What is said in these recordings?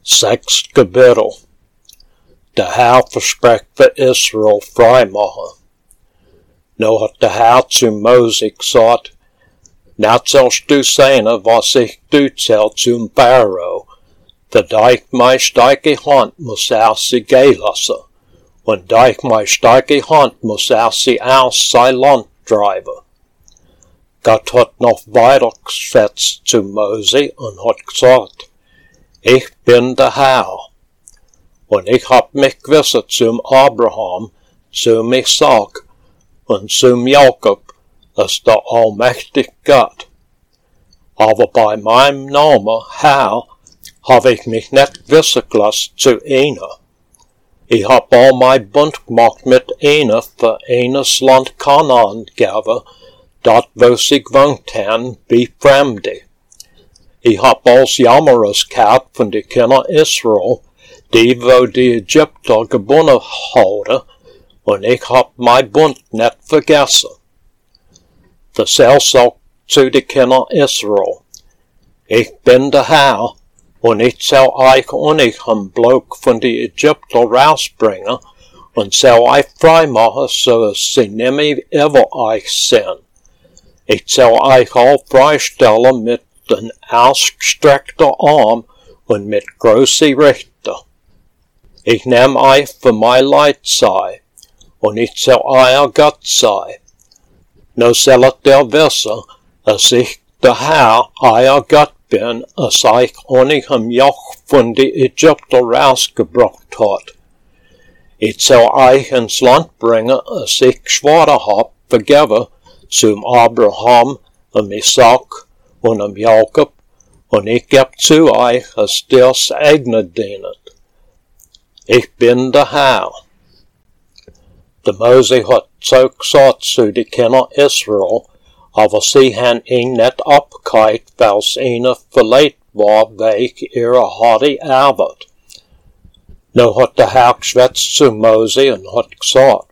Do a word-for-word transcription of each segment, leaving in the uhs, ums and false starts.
Sechs Kapitel. De Haalversprek voor Israël vrijmachen. Nou had de Heer zu Mose gesagt, net sollst du sehen, was ich du zal zum Pharao, dat ich mijn sterke hand muss er sie gehen lassen, und da ich mijn sterke hand muss er sie aus sein Land treiben. Gott hat noch weiter geschwätzt zu Mose und hat gesagt, ich bin der Herr. Und ich hab mich gewissert zum Abraham, zum Isaac und zum Jakob, als der allmächtige Gott. Aber bei meinem Namen, Herr, hab ich mich nicht gewissen gelassen zu ihnen. Ich hab all mein Bund gemacht mit ihnen für eines Land Kanaan gegeben, dort wo sie gewohnt haben, wie Fremde. Ich hab als Jammeres gehabt von den Kindern Israel, die wo die Ägypter gebunden halten, und ich hab mein Bund nicht vergessen. Verselfs auch zu den Kindern Israel. Ich bin der Herr, und ich soll euch und ich am Block von den Ägypter rausbringen, und soll euch freimachen, so dass sie nimmer über euch sind. Ich soll euch all freistellen mit den ausgestreckten Arm und mit großen Richter. Ich nehm euch für mein Leid sei, und ich soll euer Gott sei. Nun sollt ihr wissen, dass ich der Herr, euer Gott bin, als euch ohne am Joch von den Ägypter rausgebracht hat. Ich soll euch ins Land bringen, als ich geschworen hab, vergeben, zum Abraham, am Isaac und am Jakob, und ich geb zu euch, als dir's eigene dienet. Ich bin der Herr. Der Mose hat so gesagt zu den Kindern Israel, aber sie haben ihn nicht abgehört, weil es ihnen verleiht war, wegen ihrer harte Arbeit. Nun hat der Herr geschwätzt zu Mose und hat gesagt,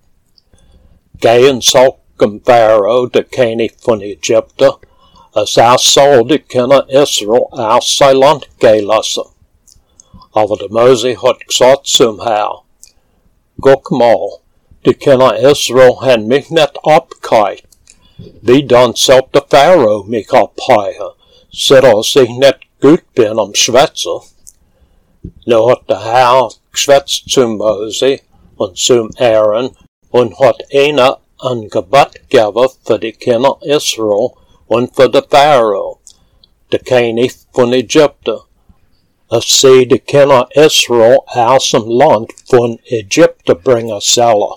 geh und sag dem Pharao, der König von Ägypten, als er soll die Kinder Israel aus sein Land gehen lassen. Aber der Mose hat gesagt zum Herr, guck mal, die Kinder Israel haben mich nicht abgehört. Wie dann soll der Pharao mich abheuern, so dass ich nicht gut bin am Schwätzen? Nun hat der Herr geschwätzt zu Mose und zum Aaron und hat ihnen ein Gebot gegeben für die Kinder Israel und für den Pharao, der König von Ägypten, dass sie die Kinder Israel aus dem Land von Ägypten bringen sollen.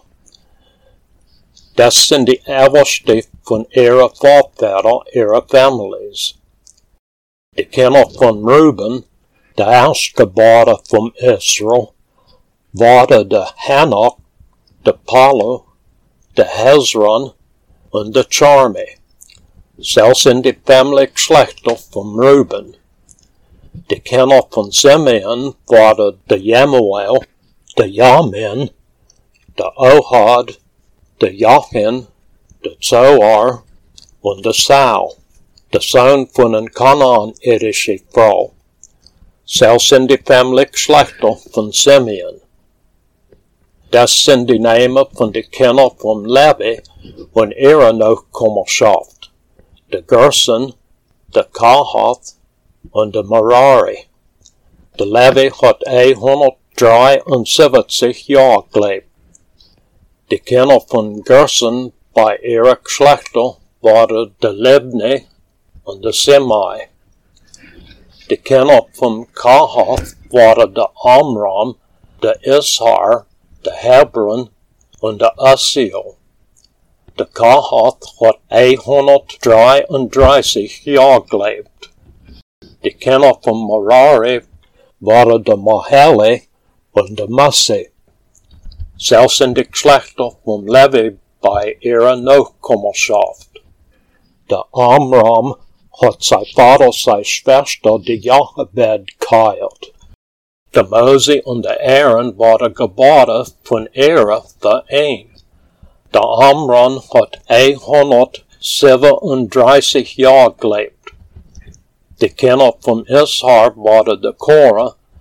Das sind die Oberste von ihren Vorvätern, ihren Families. Die Kinder von Reuben, der Erstgeborene von Israel, waren der Hanok, der Palu, der Hezron und der Charmi. So sind die Familiengeschlechter von Reuben. Die Kinder von Simeon waren der Jemuel, der Yamin, der Ohad, der Jachin, der Zoar und der Saul, der Sohn von einer kanaanitischen Frau. So sind die Familiengeschlechter von Simeon. Das sind die Namen von den Kindern von Levi und ihrer Nachkommenschaft, der Gerson, der Kahath und der Merari. Der Levi hat hundertdreiundsiebzig Jahre gelebt. Die Kinder von Gerson bei ihrer Geschlechter waren der Libni und der Simei. Die Kinder von Kahath waren der Amram, der Ishar, der Hebron und der Asiel. Der Kahath hat hundertdreiunddreißig Jahre gelebt. Die Kinder von Merari waren der Maheli und der Masi. So sind die Geschlechter von Levi bei ihrer Nachkommenschaft. Der Amram hat sein Vater, seine Schwester, die Jochebed, geheilt. Der Mose und der Aaron waren geboren von ihrer für ihn. Der Amram hat hundertsiebenunddreißig Jahre gelebt. Die Kinder von Ishar waren der Korah,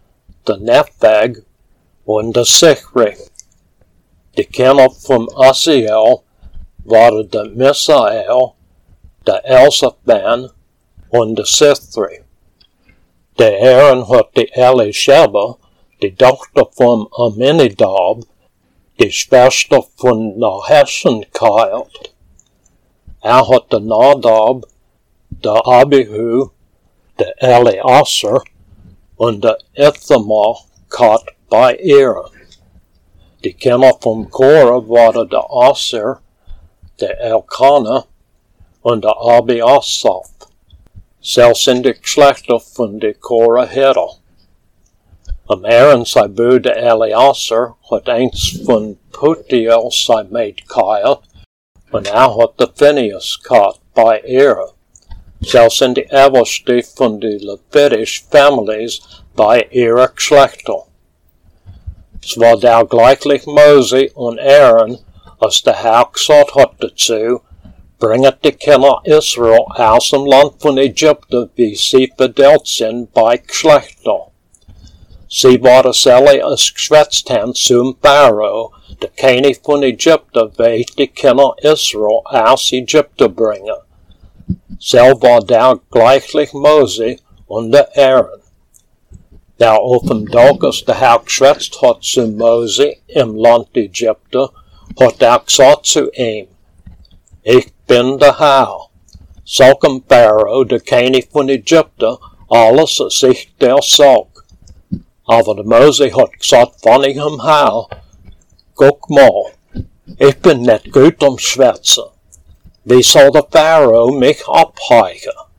de Nepheg und de Sichri. De Kinder vom Asiel waren de Misael, de Elzaphan und de Sithri. De Aaron hat de Elisheba, die Tochter von Aminadab, die Schwester von Naheschen geheilt. Er hat de Nadab, de Abihu, de Eleazar und de Ithamar gehabt bei Aaron. Die Kinder vom Korah waren de Asir, de Elkanah und de Abiasaph. Zelfs in de Geschlechter von de Korahiter. Am Aaron sein Bruder Eleazar hat eins von Putiel sein Maid geheilt und er hat de Phineas gehabt bei Aaron. Zelfs in de Everste von de Levitisch Families bei ihrer Geschlechter. Es war der gleichlich Mose und Aaron, als der Herr gesagt hat dazu, bringet die Kinder Israel aus dem Land von Ägypten, wie sie verdeelt sind bei Geschlechter. Sie waren alle als geschwätzt haben zum Pharao, der König von Ägypten, wie die Kinder Israel aus Ägypten bringen. Sel war der gleichlich Mose und der Aaron. Der auf dem Tag, als der Herr geschwätzt hat zu Mose im Land Ägypten, hat er gesagt zu ihm, ich bin der Herr. Sag dem Pharao, der König von Ägypten, alles, was ich dir sag. Aber der Mose hat gesagt von ihrem Herr, guck mal, ich bin nicht gut am Schwätzen. Wie soll der Pharao mich abheigen?